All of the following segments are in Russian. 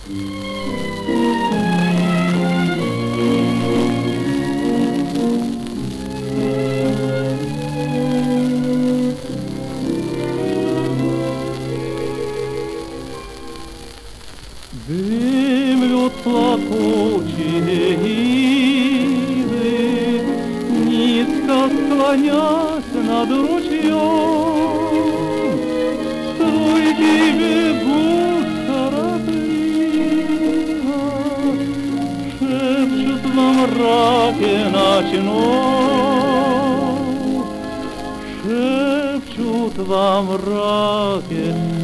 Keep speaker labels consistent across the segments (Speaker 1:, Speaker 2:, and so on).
Speaker 1: Дымлют плакучие ивы, низко склонясь над ручьем, струйки бегут торопливо, шепчут во мраке ночном, шепчут во мраке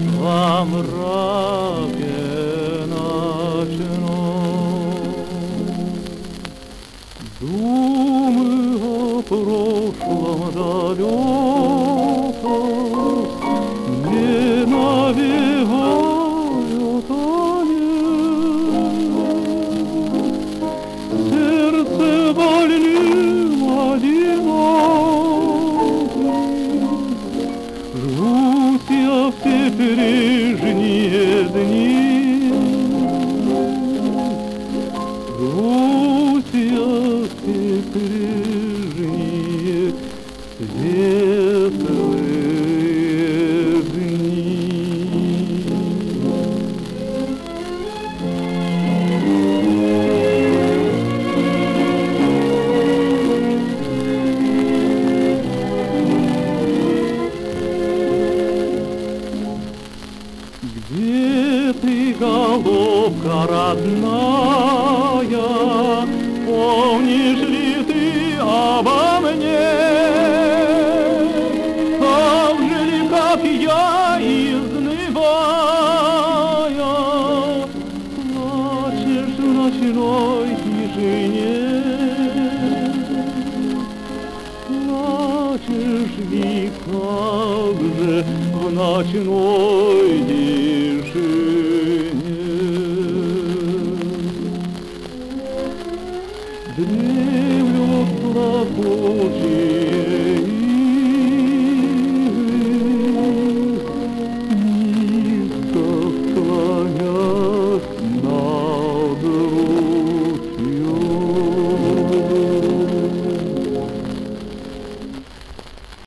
Speaker 1: ночном. Думы о прошлом далеком не навевают они. Сердце больным одиноким, жгут я все прежние дни. Все прежние светлые дни. Где ты, голубка родная, помнишь ли ты обо мне? Так же ли, как я, изнывая, плачешь в ночной тишине? Плачешь ли, как же в ночной тишине? Дремлют плакучие